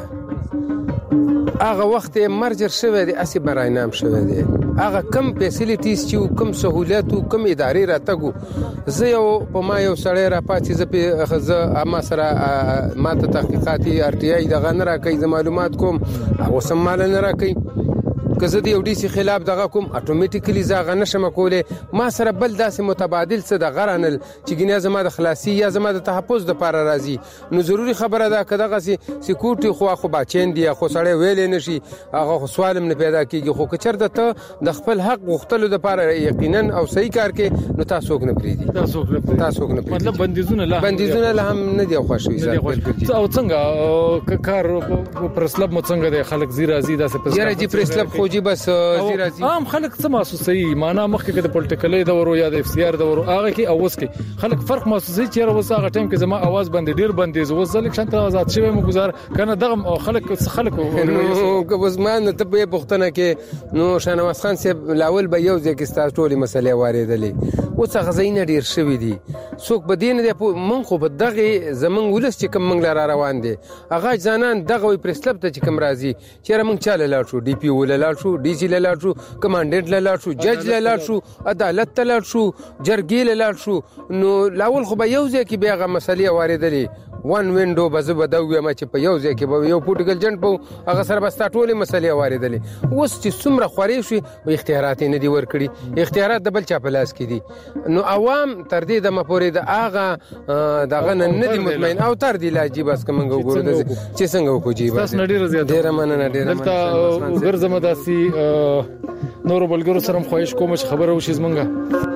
هغه وخت مرجر شوه دي اسی برای نام شوه دي هغه کم فیسیلیټیز چې کم سہولیت او کم ادارې راتګو زه یو په ما یو سړی را پاتې زه ما سره ماته تحقیقاتي ار ټي آی دغه نه راکې معلومات کوم او سم مال نه راکې که زه د یو ډي سي خلاف دغه کوم اتوماتیکلی زغه نشم کوله ما سره بل داسې متبادل څه د غرانل چې ګنیا زما د خلاصي یا زما د تحفظ د لپاره راځي نو ضروری خبره ده که دغه سکیورټي خو بچین دی خو سړی ویلې نشي هغه سوال نه پیدا کیږي خو که چرته ته د خپل حق غوښتلو د لپاره یقینا او صحیح کار کې نو تاسو نه پریدي تاسو نه مطلب بندیزونه له هم نه دی خوښوي او څنګه کار پرسلب مو څنګه د خلک زیرا زیدا څه یاره جی پرسلب جی بس زیرا زی عام خلک څه محسوسي معنا مخکې د پولټیکلې دورو یا د اف سی ار دورو هغه کې اوس کې خلک فرق محسوسي چې اوس هغه ټایم کې زما आवाज باندې ډیر بندیز اوس ځل شانت آزاد شوی مو گزار کنه دغه خلک که وزمان ته په پښتنه کې نو شانواز خان صاحب لاول به یو ځکه ستاسو ټولې مسلې واردلې اوس هغه زینه ډیر شوی دي څوک بدین دی مونږ خو په دغه زمون ولس چې کوم مونږ را روان دي هغه ځانان دغه پرسلب ته چې کوم راځي چې مونږ چاله لاړ شو ډي پی ولل شو ډي سي لاړ شو کمانډنټ لاړ شو جج لاړ شو عدالت لاړ شو جرګې لاړ شو نو لاول خو به یو ځکه به هغه مسلې واردلې وان وینډو بز بدوي ما چې په یو ځکه به یو پوټیکل جنټ په هغه سره بس ټولې مسلې واردلې اوس چې څومره خوري شي او اختیارات نه دي ورکړي اختیارات د بل چا په لاس کې دي نو عوام تر دې د مپورې د هغه دغه نه دي مطمئن او تر دې لا جی بس کوم ګورو چې څنګه وکړي جی بس ډیر مننه ډیر مننه ګرځم داسي نور بلګرو سره خواهش کوم چې خبره وشي زمونږه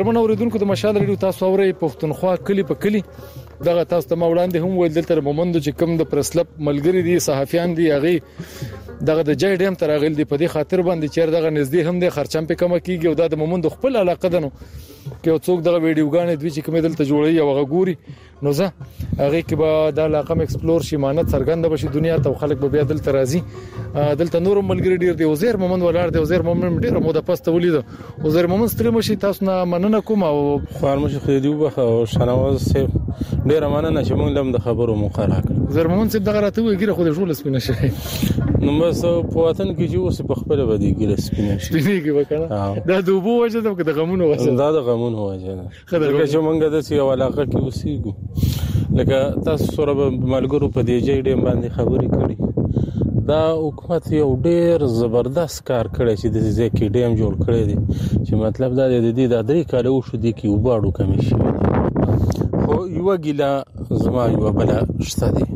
قدرمن اوریدونکو د مشال ریډیو تاسو اورئ پښتونخوا کلی په کلی دغه تاسو ته وړاندې هم ویل دلته مومند چې کوم د پرسلپ ملګری دي صحافیان دي هغه دغه د جای ډیم تر غل دی په دې خاطر باندې چې دغه نږدې هم د خرچم په کم کیږي او د مومند خپل علاقه ده نو کې څوک دغه ویډیوګانې دوی چې کوم دلته جوړي او هغه ګوري نو زه هغه کې به د علاقه ایکسپلور شي مانت څرګنده بشي دنیا ته خلک به بیا دلته راځي دلته نور ملګری ډیر دی وزیر مومند ولر دی وزیر مومند ډیر مو د پسته ولید وزیر مومند ستړي مشي تاسو نه مننه کوم او خارمش خېدیو به او شنواز سه ډیر مننه چې موږ لم د خبرو مقرره کړ وزیر مومند څه دغه راته وګیره خو د ټول سپینه شي نو بس په وطن کې چې اوس په خپل بدی ګل سپینه شي سپینه کې وکړه دا دوبو وجه د غمونو وجه دا د غمونو وجه ده خبره چې موږ د سی علاقه کې اوسېګو لکه تاسو سره ملګرو په دې جې ډیم باندې خبرې کړې دا حکومت یو ډیر زبردست کار کړی چې د ځکه ډیم جوړ کړی دی چې مطلب دا د دې د درې کال وشو دی کې وباړو کمی شي خو یو ګیلا زما یو بل شته دی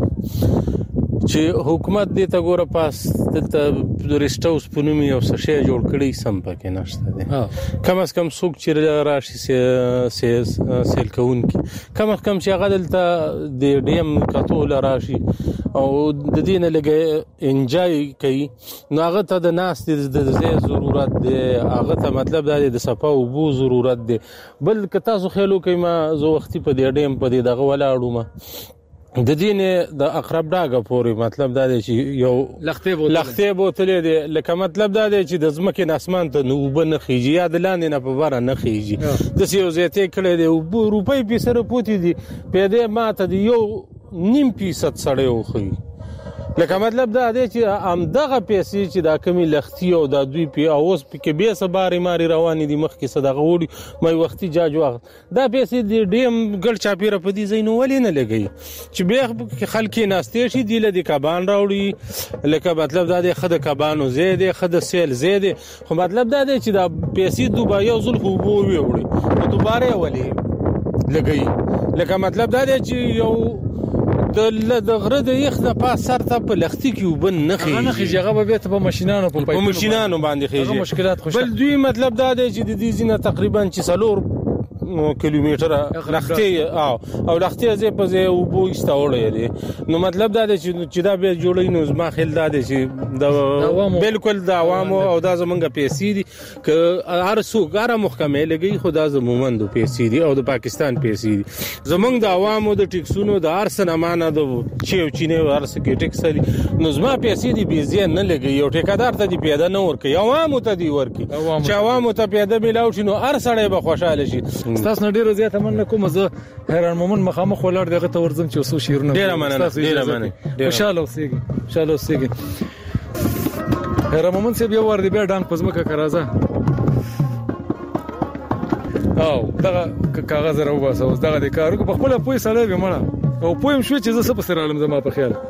چې حکومت دې ته ګوره پاس د ریسټ هاوس په نوم یو څه شی جوړ کړی سم پکې نشته دی کم از کم څوک چې راشي سیل کوونکی کم از کم چې هغه دلته د ډیم کتول راشي او د دې نه لګي انجای کوي نو هغه ته د ناس د ضرورت دی هغه ته مطلب دا د صفا او بو ضرورت دی بل که تاسو خیالو کوي ما زه وختي په دې ډیم په دې دغه ولاړو ما د دین د اقرب داګه پورې مطلب دا دی چې یو لختې بوتلې دی لکه مطلب دا دی چې د ځمکې نه اسمان ته نو وبنه خيږي یا د لاندې نه په باره نه خيږي د سیو زیاتې کړي دی او روپۍ په سره پوتې دي پیدا ماته دی یو 9% سړی وخی لکه مطلب دا دی چې ام دغه پیسې چې دا کمی لختي او دا دوی په اوس په کې به سباري ماري رواني دي مخ کې صدقه وړي مې وختي جاج وخت دا پیسې د ډیم ګل چاپیره په دې زینو ولې نه لګي چې به خلک ناستې شي دی له کبان راوړي لکه مطلب دا دی خد کبانو زیاده خد سیل زیاده خو مطلب دا دی چې دا پیسې دوباره یو ځل خو وړي دوباره ولې لګي لکه مطلب دا دی چې یو د غره د یخ د پاس سر ته په لختي کې وبن نه خېږي هغه به ته په ماشينانو په ماشينانو باندې خېږي مشکلات خوشته بل دوی مطلب دا دی چې د دې زینه تقریبا 4 کیلومتره لختي او لختي ځې په ځې او بو استوړې دي نو مطلب دا دی چې دا به جوړې نو زما خیال دا دی چې دا بالکل د عوامو او دا زمونږ پیسې دي ک هر څوک هر محکمه لګي خدا زمومند پیسې دي او د پاکستان پیسې دي زمونږ د عوامو د ټیکسونو د ارسن امانه د چینه ورس کې ټیکس دي نو زما پیسې دي بيزي نه لګي یو ټیکادار ته دی پیدا نه ورکي عوامو ته دی ورکي چې عوامو ته پیدا ملاو شي نو هر سړی به خوشاله شي تاسو ډیر زیات مننه کوم زه هران مومن مخامخ ولر دغه ته ورزم چې وسو شیرونه ډیر مننه خوشاله اوسئ هران مومن سه بیا ور دی بیا ډنګ پزمکه کرازه او دغه کاغذ راو باسه اوس دغه د کارو په خپل پوي سره به مړه او پویم شو چې زه څه په سره عالم زما په خیال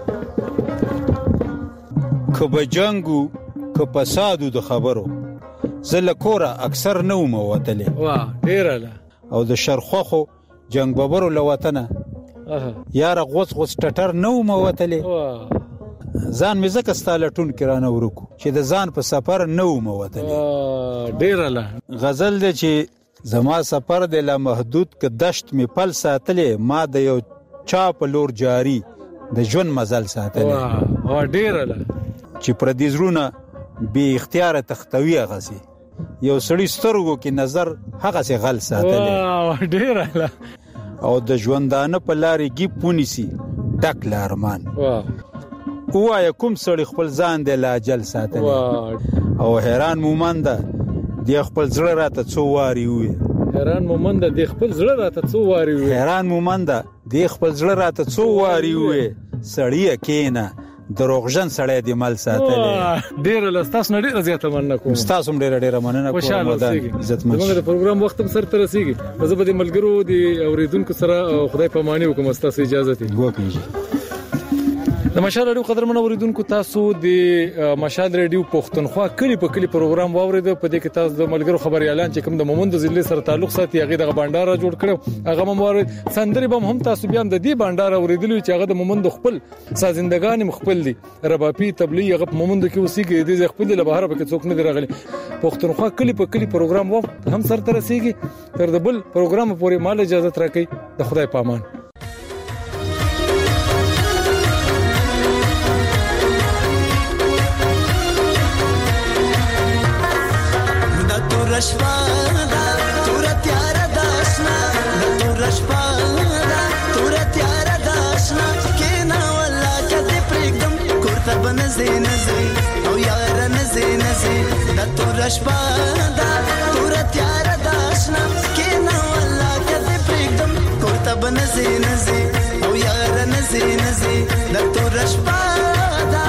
کبه جنگو که فسادو د خبرو زله کوره اکثر نو موتلې واه ډیره او د شرخخو جنگ ببرو لوطنه یار غوس ټټر نو موتلې واه ځان مې زکه ستاله ټون کرانه ورکو چې د ځان په سفر نو موتلې ډیره غزل دی چې زما سفر د لا محدود ک دشت می پل ساتلې ما د یو چا په لور جاری د ژوند مزل ساتلې واه ډیره چې پر دې زرونه بی اختیار تختوی غسی یو سړی سترګو کې نظر هغه سي غل ساتلې ډیره او د ژوندانه په لارې گی پونیسی ډک لارمان وایا کوم سړی خپل ځان د لاجل ساتلې او حیران مومنده د خپل زړه راته څو واری وي حیران مومنده د خپل زړه راته څو واری وي حیران مومنده د خپل زړه راته څو واری وي سړی کینه دروغجن سړی دی مل ساتلې ډیر لستاس نه ډیر زیاته مننه کوم تاسو ډیر مننه کوم عزت مند د پروګرام وخت سره تر رسیږي زه به د ملګرو دی اوریدونکو سره خدای پاماني وکم تاسو اجازه ته وکړئ د مشال رادیو قدرمن اوریدونکو تاسو د مشال رادیو پښتونخوا کلی په کلی پروګرام واورید په دې کې تاسو د ملګرو خبري اعلان چې کوم د مومند ضلع سره تعلق ساتي هغه د بانډار جوړ کړو هغه موارد سندري به هم تاسو بیا د دې بانډار اوریدلو چې هغه د مومند خپل سازندگان مخبل دي ربابي تبلیغ هغه مومند کې اوسېږي د خپل له بهر به څوک نه درغلي پښتونخوا کلی په کلی پروګرام و هم سره ترسيږي تر د بل پروګرام پورې مال اجازه راکړي د خدای پامان رشپادا تور تیار داشنا تور رشپادا تور تیار داشنا کینا ولا کدی پرګم کوړه بنزي نزي او یار نزي نزي تور رشپادا تور تیار داشنا کینا ولا کدی پرګم کوړه بنزي نزي او یار نزي نزي تور رشپادا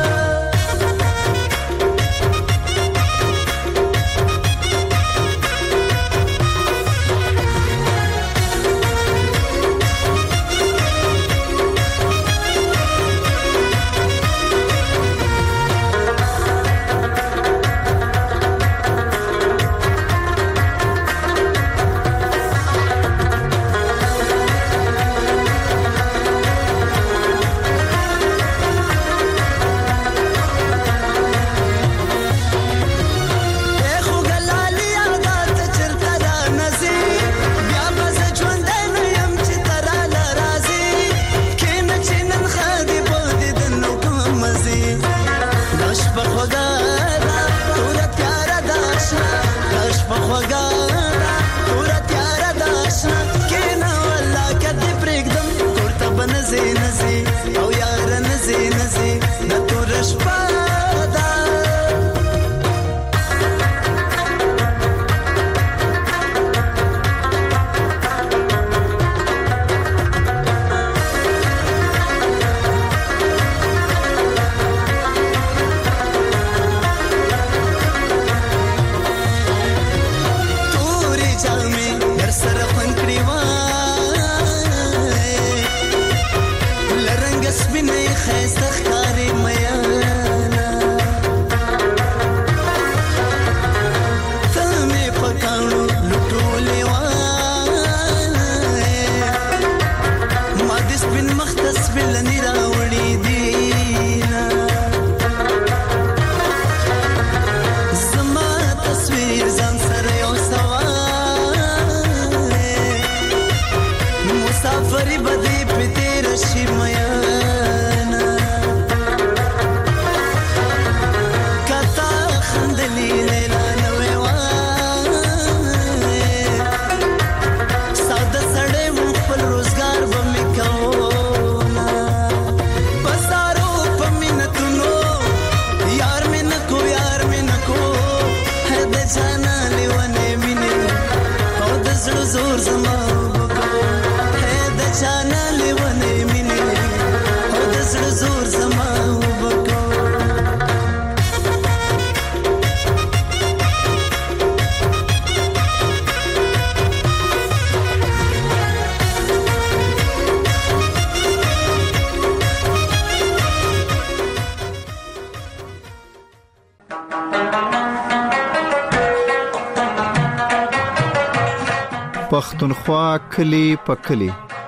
پښتونخوا کلی په کلی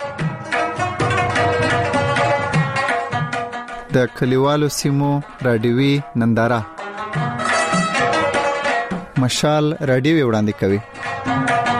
د کلیوالو سیمو رادیوي ننداره مشال رادیو وړاندې کوي